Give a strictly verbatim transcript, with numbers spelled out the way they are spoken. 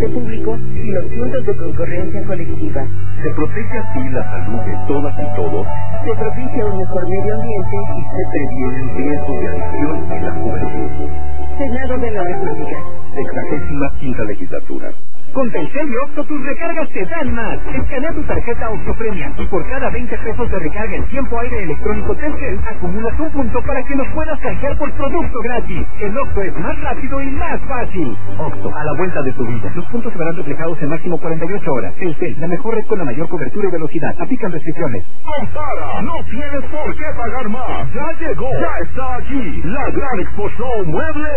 transporte público y los puntos de concurrencia colectiva. Se protege así la salud de todas y todos. Se propicia un mejor medio ambiente y se previene el riesgo de adicción en la juventud. Senado de la República. Sexagésima quinta legislatura. Con Telcel y Oxxo tus recargas te dan más. Escanea tu tarjeta Oxxo Premium y por cada veinte pesos de recarga en tiempo aire electrónico Telcel, acumulas un punto para que los puedas canjear por producto gratis. El Oxxo es más rápido y más fácil. Oxxo, a la vuelta de tu vida. Los puntos se verán reflejados en máximo cuarenta y ocho horas. Telcel, la mejor red con la mayor cobertura y velocidad. Aplican restricciones. Compara, no tienes por qué pagar más. Ya llegó, ya está aquí. La gran Expo Show Mueble